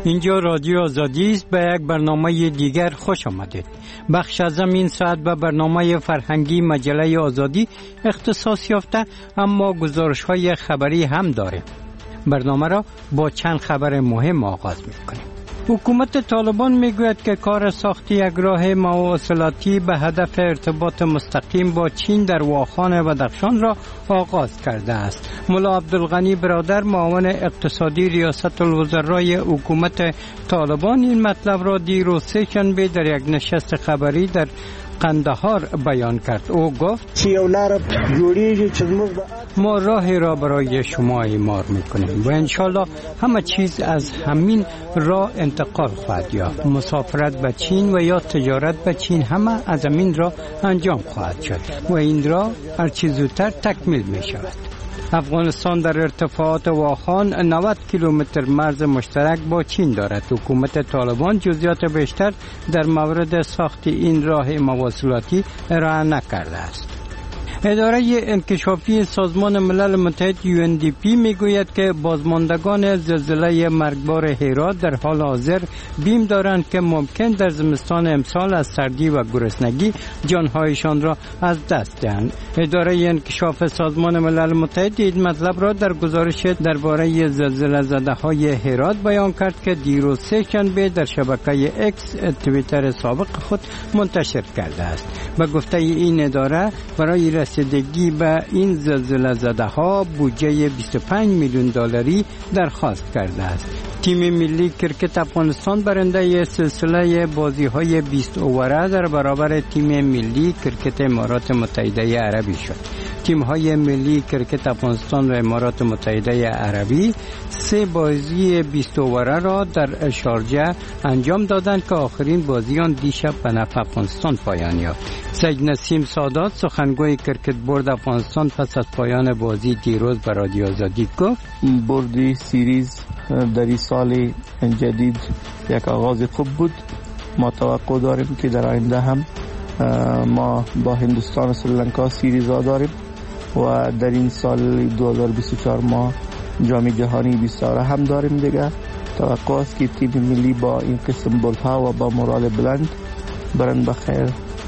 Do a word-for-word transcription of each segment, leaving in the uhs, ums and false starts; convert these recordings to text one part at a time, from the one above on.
اینجا رادیو آزادی است. به یک برنامه دیگر خوش آمدید. بخش از این ساعت به برنامه فرهنگی مجله آزادی اختصاص یافته، اما گزارش‌های خبری هم داریم. برنامه را با چند خبر مهم آغاز می‌کنیم. حکومت طالبان میگوید که کار ساخت یک راه مواصلاتی به هدف ارتباط مستقیم با چین در واخان بدخشان را آغاز کرده است. ملا عبدالغنی برادر، معاون اقتصادی ریاست الوزرای حکومت طالبان، این مطلب را دیروز سه‌شنبه در یک نشست خبری در قندهار بیان کرد. او گفت ما راهی را برای شما اعمار میکنیم و انشالله همه چیز از همین راه انتقال خواهد یافت. مسافرت به چین و یا تجارت به چین همه از همین راه انجام خواهد شد و این راه هر چیز زودتر تکمیل می شود. افغانستان در ارتفاعات واخان نود کیلومتر مرز مشترک با چین دارد. حکومت طالبان جزئیات بیشتر در مورد ساخت این راه مواصلاتی ارائه نکرده است. اداره انکشافی سازمان ملل متحد یو ان دی پی میگوید که بازماندگان زلزله مرگبار هرات در حال حاضر بیم دارند که ممکن در زمستان امسال از سردی و گرسنگی جانهایشان را از دست دهند. اداره انکشاف سازمان ملل متحد این مطلب را در گزارش درباره زلزله زده های هرات بیان کرد که دیروز سه‌شنبه در شبکه اکس توییتر سابق خود منتشر کرده است. به گفته این اداره برای رسیدگی به این زلزله زده ها بودجه بیست و پنج میلیون دلاری درخواست کرده است. تیم ملی کرکت افغانستان برنده سلسله بازی های بیست اووره در برابر تیم ملی کرکت امارات متحده عربی شد. تیم های ملی کرکت افغانستان و امارات متحده عربی سه بازی بیست اووره را در شارجه انجام دادند که آخرین بازی آن دیشب به نفع افغانستان پایان یافت. سید نسیم سادات، سخنگوی کرکت بورد افغانستان، پس از پایان بازی دیروز به رادیو آزادی گفت بردی سیریز در این سال جدید یک آغاز خوب بود. ما توقع داریم که در آینده هم ما با هندوستان و سریلانکا سیریز ها داریم و در این سال دو هزار و بیست و چهار ما جام جهانی بیستاره هم داریم. دیگه توقع است که تیم ملی با این قسم بردها و با مورال بلند برن بخیر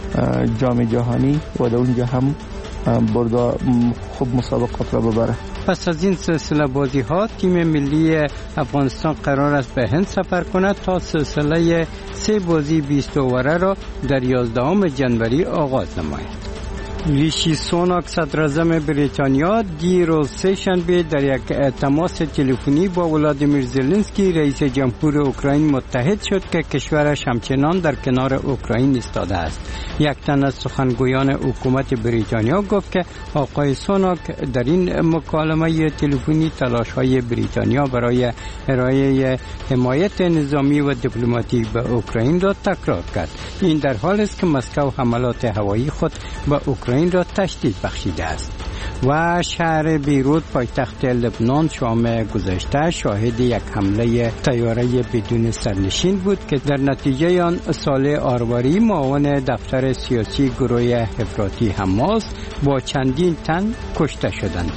جام جهانی و در اونجا هم بردا خوب مسابقات را ببره. پس از این سلسله بازی ها تیم ملی افغانستان قرار است به هند سفر کند تا سلسله سه بازی بیست اووره را در یازدهم ژانویه آغاز نماید. ریشی سوناک، صدر اعظم بریتانیا، دیروز سه‌شنبه در یک تماس تلفنی با ولادیمیر زلنسکی رئیس جمهور اوکراین متحد شد که کشورش همچنان در کنار اوکراین ایستاده است. یک تن از سخنگویان حکومت بریتانیا گفت که آقای سوناک در این مکالمه تلفنی تلاش‌های بریتانیا برای ارائه حمایت نظامی و دیپلماتیک به اوکراین را تکرار کرد. این در حالی است که مسکو حملات هوایی خود به اوکراین این را تشدید بخشیده است. و شهر بیروت پایتخت لبنان شام گذشته شاهد یک حمله طیاره بدون سرنشین بود که در نتیجه آن صالح آرواری، معاون دفتر سیاسی گروه افراطی حماس، با چندین تن کشته شدند.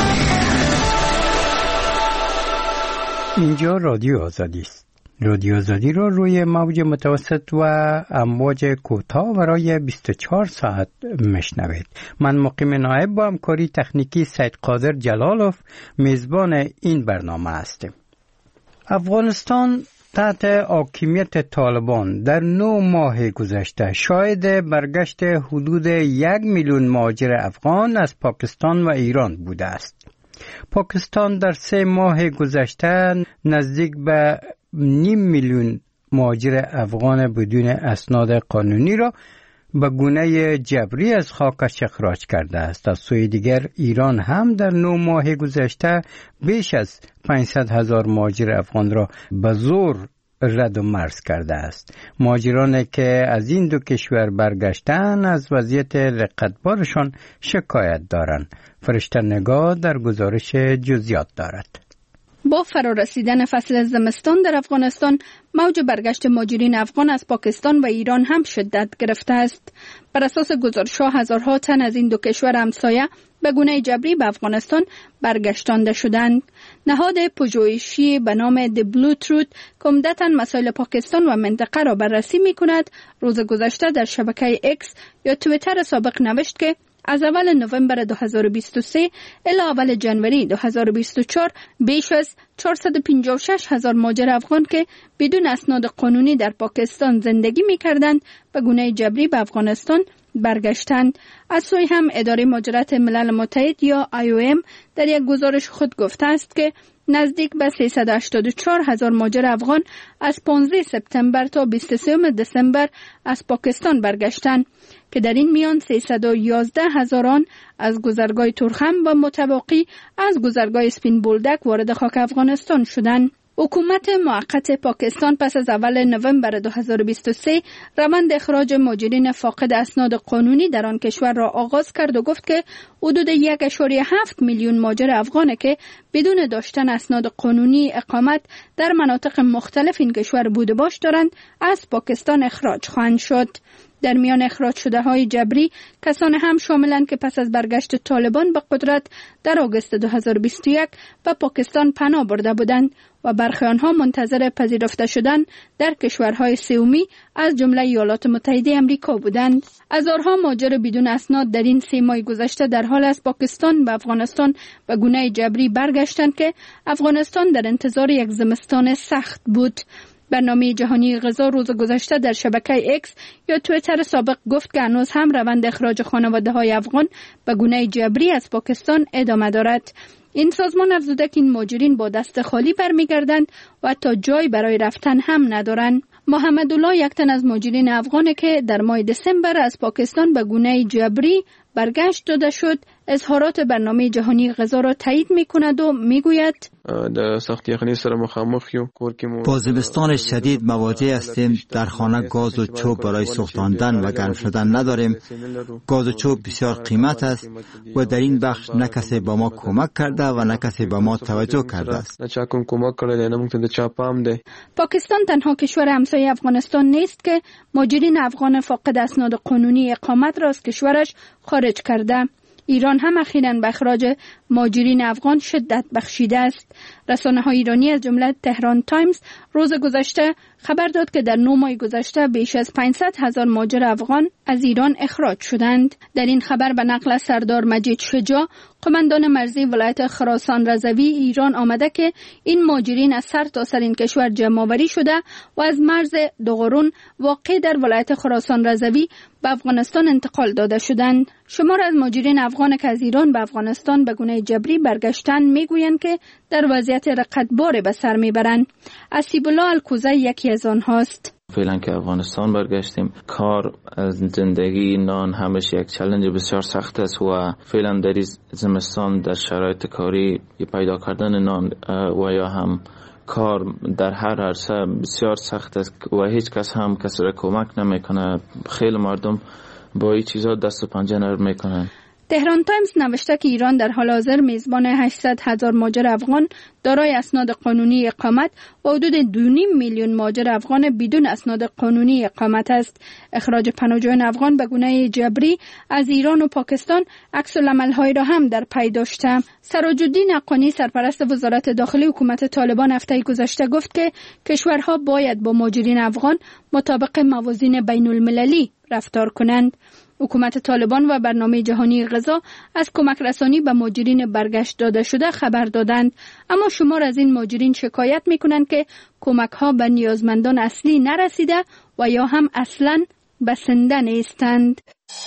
اینجا رادیو آزادی است. رادیو آزادی را روی موج متوسط و امواج کوتاه برای بیست و چهار ساعت میشنوید. من مقیم نایب با همکاری تکنیکی سید قادر جلالوف میزبان این برنامه هستیم. افغانستان تحت حاکمیت طالبان در نه ماه گذشته شاهد برگشت حدود یک میلیون مهاجر افغان از پاکستان و ایران بوده است. پاکستان در سه ماه گذشته نزدیک به نیم میلیون مهاجر افغان بدون اسناد قانونی را به گونه جبری از خاکش اخراج کرده است. از سوی دیگر ایران هم در نه ماه گذشته بیش از پانصد هزار مهاجر افغان را به زور رد و مرز کرده است. مهاجرانی که از این دو کشور برگشتن از وضعیت رقتبارشان شکایت دارند. فرشته نگاه در گزارش جزئیات دارد. با فرارسیدن فصل زمستان در افغانستان، موج برگشت مهاجرین افغان از پاکستان و ایران هم شدت گرفته است. بر اساس گزارش‌ها هزارها تن از این دو کشور همسایه به گونه جبری به افغانستان برگشتانده شدند. نهاد پژوهشی به نام دی بلو تروت که عمدتاً مسائل پاکستان و منطقه را بررسی می کند، روز گذشته در شبکه اکس یا توییتر سابق نوشت که از اول نوامبر دو هزار و بیست و سه الی اول ژانویه دو هزار و بیست و چهار بیش از چهارصد و پنجاه و شش هزار مهاجر افغان که بدون اسناد قانونی در پاکستان زندگی می‌کردند به گونه جبری به افغانستان برگشتند. از سوی هم اداره مهاجرت ملل متحد یا آی او ام در یک گزارش خود گفته است که نزدیک به سیصد و هشتاد و چهار هزار مهاجر افغان از پانزده سپتامبر تا بیست و سه دسامبر از پاکستان برگشتند که در این میان سیصد و یازده هزاران از گذرگاه تورخم و متباقی از گذرگاه اسپین بولدک وارد خاک افغانستان شدند. حکومت موقت پاکستان پس از اول نوامبر دو هزار و بیست و سه روند اخراج مهاجرین فاقد اسناد قانونی در آن کشور را آغاز کرد و گفت که حدود یک ممیز هفت میلیون مهاجر افغان که بدون داشتن اسناد قانونی اقامت در مناطق مختلف این کشور بوده باش دارند از پاکستان اخراج خواهند شد. در میان اخراج شده های جبری کسان هم شاملند که پس از برگشت طالبان به قدرت در آگوست دو هزار و بیست و یک به پاکستان پناه برده بودند و برخی آنها منتظر پذیرفته شدن در کشورهای سومی از جمله ایالات متحده آمریکا بودند. هزارها مهاجر بدون اسناد در این سه ماه گذشته در حال از پاکستان به افغانستان به گونه جبری برگشتند که افغانستان در انتظار یک زمستان سخت بود. برنامه جهانی غذا روز گذشته در شبکه اکس یا توییتر سابق گفت که هنوز هم روند اخراج خانواده های افغان به گونه جبری از پاکستان ادامه دارد. این سازمان افزوده که این مهاجرین با دست خالی برمیگردند و حتی جای برای رفتن هم ندارند. محمد الله یک تن از مهاجرین افغان که در ماه دسامبر از پاکستان به گونه جبری برگشت داده شد، اظهارات برنامه جهانی غذا را تایید می‌کند و می‌گوید در سختی یخنی سره مخامخ یو با زمستان شدید مواجه هستیم. در خانه گاز و چوب برای سوختاندن و گرم شدن نداریم. گاز و چوب بسیار قیمت است و در این بخش نه کسی با ما کمک کرده و نه کسی با ما توجه کرده است. پاکستان تنها کشور همسایه افغانستان نیست که مهاجرین افغان فاقد اسناد قانونی اقامت را از کشورش خارج کرده. ایران هم اخیراً به اخراج مهاجرین افغان شدت بخشیده است. رسانه‌های ایرانی از جمله تهران تایمز روز گذشته خبر داد که در نه ماه گذشته بیش از پانصد هزار مهاجر افغان از ایران اخراج شدند. در این خبر به نقل از سردار مجید شجاع، قماندان مرزی ولایت خراسان رضوی ایران آمده که این مهاجرین از سر تا سر این کشور جمع‌آوری شده و از مرز دوغرون واقع در ولایت خراسان رضوی به افغانستان انتقال داده شدند. شمار از مهاجرین افغان که از ایران به افغانستان به گونه جبری برگشتن میگویند که در وضعیت رقتبار به سر میبرند. اسیب الله الکوزی یکی از آنهاست. فعلا که افغانستان برگشتیم، کار، زندگی، نان همش یک چالش بسیار سخت است و فعلا در زمستان در شرایط کاری پیدا کردن نان و یا هم کار در هر عرصه بسیار سخت است و هیچ کس هم کسی را کمک نمیکنه. خیلی مردم با این چیزا دست و پنجه نرم میکنن. تهران تایمز نوشته که ایران در حال حاضر میزبان هشتصد هزار مهاجر افغان دارای اسناد قانونی اقامت و حدود دو و نیم میلیون مهاجر افغان بدون اسناد قانونی اقامت است. اخراج پناهجویان افغان به گونه جبری از ایران و پاکستان عکس‌العمل‌هایی را هم در پی داشته. سراج‌الدین حقانی سرپرست وزارت داخلی حکومت طالبان هفته گذشته گفت که کشورها باید با مهاجرین افغان مطابق موازین بین‌المللی رفتار کنند. حکومت طالبان و برنامه جهانی غذا از کمک رسانی به مهاجرین برگشت داده شده خبر دادند، اما شمار از این مهاجرین شکایت می‌کنند که کمک‌ها به نیازمندان اصلی نرسیده و یا هم اصلاً بسنده نیستند.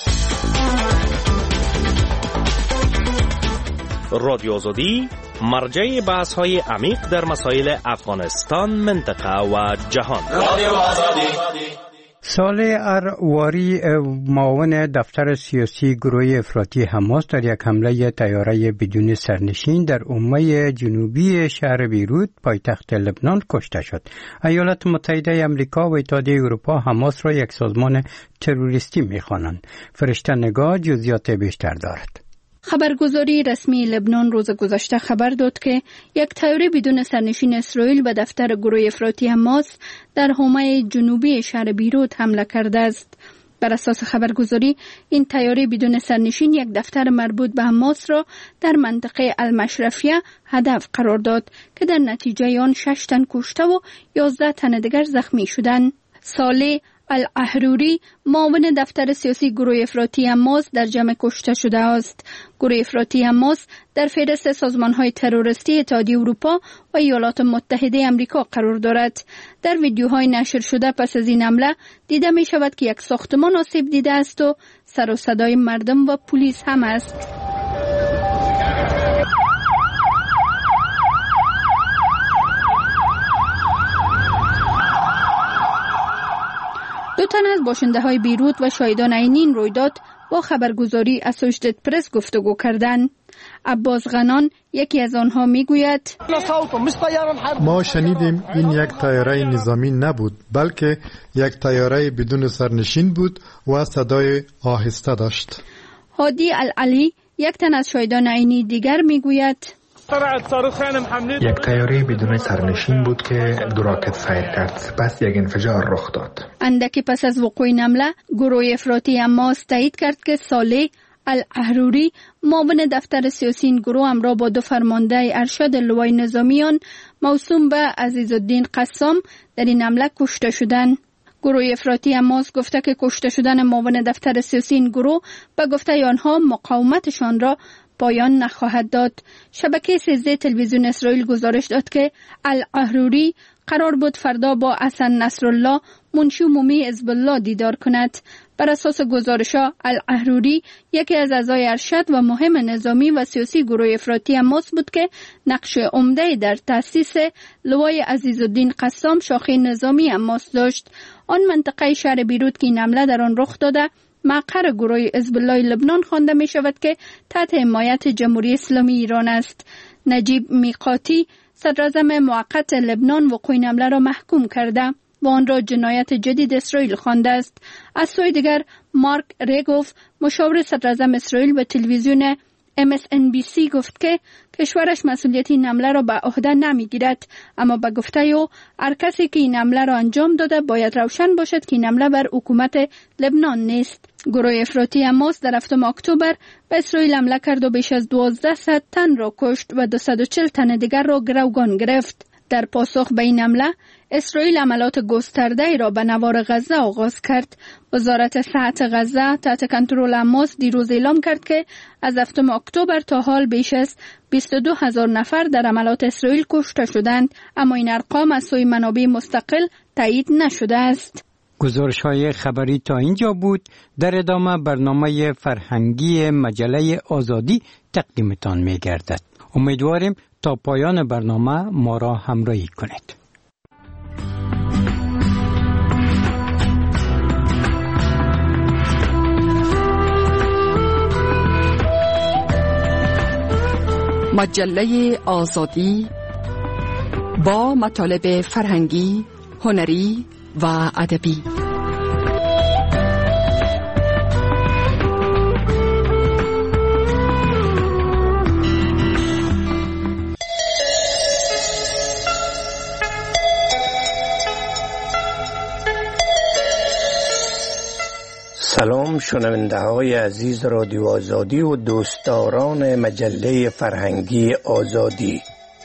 رادیو آزادی مرجع بحث‌های عمیق در مسائل افغانستان، منطقه و جهان. رادیو آزادی. صالح ارواری، معاون دفتر سیاسی گروه افراطی حماس، در یک حمله طیاره بدون سرنشین در عمه جنوبی شهر بیروت پایتخت لبنان کشته شد. ایالات متحده آمریکا و اتحادیه اروپا حماس را یک سازمان تروریستی می‌خوانند. فرشته نگاه جزئیات بیشتر دارد. خبرگزاری رسمی لبنان روز گذشته خبر داد که یک طیاره بدون سرنشین اسرائیل به دفتر گروه افراطی حماس در حومه جنوبی شهر بیروت حمله کرده است. بر اساس خبرگزاری این طیاره بدون سرنشین یک دفتر مربوط به حماس را در منطقه المشرفیه هدف قرار داد که در نتیجه آن شش تن کشته و یازده تن دیگر زخمی شدند. صالح الاحروری معاون دفتر سیاسی گروه افراطی حماس در جمع کشته شده است. گروه افراطی حماس در فهرست سازمان‌های تروریستی اتحادیه اروپا و ایالات متحده آمریکا قرار دارد. در ویدیوهای نشر شده پس از این حمله دیده می شود که یک ساختمان آسیب دیده است و سر و صدای مردم و پلیس هم است. دو تن از باشنده های بیروت و شاهدان عینی این رویداد با خبرگزاری اسوشیتد پرس گفتگو کردند. عباس غنان یکی از آنها میگوید ما شنیدیم این یک طیاره نظامی نبود بلکه یک طیاره بدون سرنشین بود و صدای آهسته داشت. هادی العلی یک تن از شاهدان عینی دیگر میگوید یک طیاره بدون سرنشین بود که دو راکت فایر کرد، سپس یک انفجار رخ داد. اندکی پس از وقوع این حمله گروه افراطی حماس تایید کرد که صالح الاحروری معاون دفتر سیاسی این گروه همراه با دو فرمانده ارشد لوای نظامیان موسوم به عزیزالدین قسام در این حمله کشته شدند. گروه افراطی حماس گفته که کشته شدن معاون دفتر سیاسی این گروه به گفته آنها مقاومتشان را پایان نخواهد داد. شبکه سیزده تلویزیون اسرائیل گزارش داد که الاحروری قرار بود فردا با حسن نصرالله منشی عمومی حزب الله دیدار کند. بر اساس گزارش‌ها الاحروری یکی از اعضای ارشد و مهم نظامی و سیاسی گروه افراطی حماس بود که نقش عمده در تأسیس لوای عزیزالدین قسام شاخه نظامی حماس داشت. آن منطقه شهر بیروت که این حمله در آن رخ داده مقر گروه حزب الله لبنان خوانده می شود که تحت حمایت جمهوری اسلامی ایران است. نجیب میقاتی صدراعظم موقت لبنان وقوع این حمله را محکوم کرده و آن را جنایت جدید اسرائیل خوانده است. از سوی دیگر مارک ریگوف مشاور صدراعظم اسرائیل به تلویزیون ام اس ان بی سی گفت که کشورش مسئولیت این حمله را به عهده نمیگیرد، اما به گفته او هر کسی که این حمله را انجام داده باید روشن باشد که این حمله بر حکومت لبنان نیست. گروه افراطی حماس در هفتم اکتبر به اسرائیل حمله کرد و بیش از دوازده صد تن را کشت و دویست و چهل تن دیگر را گروگان گرفت. در پاسخ به این حمله اسرائیل عملیات گسترده را به نوار غزه آغاز کرد. وزارت صحت غزه تحت کنترل حماس دیروز اعلام کرد که از هفتم اکتبر تا حال بیش از بیست و دو هزار نفر در عملیات اسرائیل کشته شدند، اما این ارقام از سوی منابع مستقل تایید نشده است. گزارش های خبری تا اینجا بود. در ادامه برنامه فرهنگی مجله آزادی تقدیمتان می گردد. امیدواریم تا پایان برنامه ما را همراهی کنید. مجله آزادی با مطالب فرهنگی، هنری و ادبی. سلام شنونده های عزیز رادیو آزادی و دوستداران مجله فرهنگی آزادی.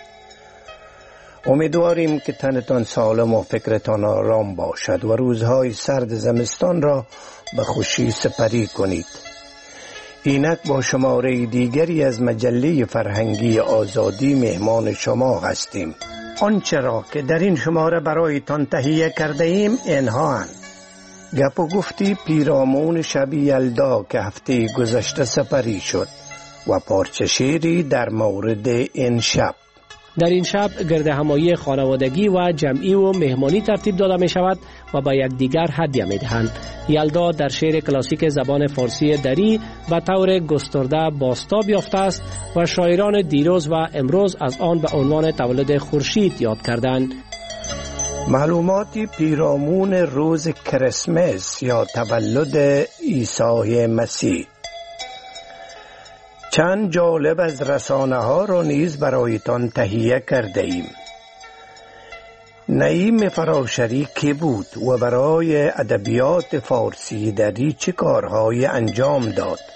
امیدواریم که تنتان سالم و فکرتان آرام باشد و روزهای سرد زمستان را به خوشی سپری کنید. اینک با شماره دیگری از مجله فرهنگی آزادی مهمان شما هستیم. آنچه را که در این شماره برایتان تهیه کرده ایم اینها هستند: گپ و گفتی پیرامون شب یلدا که هفته گذشته سپری شد و پارچه شعری در مورد این شب. در این شب گرد همایی خانوادگی و جمعی و مهمانی ترتیب داده می شود و با یکدیگر هدیه می دهند. یلدا در شعر کلاسیک زبان فارسی دری به طور گسترده بازتاب یافته است و شاعران دیروز و امروز از آن به عنوان تولد خورشید یاد کردند. معلوماتی پیرامون روز کریسمس یا تولد عیسی مسیح. چند جالب از رسانه ها را نیز برایتان تهیه کرده ایم. نعیم فراشری که بود و برای ادبیات فارسی دری چه کارهای انجام داد؟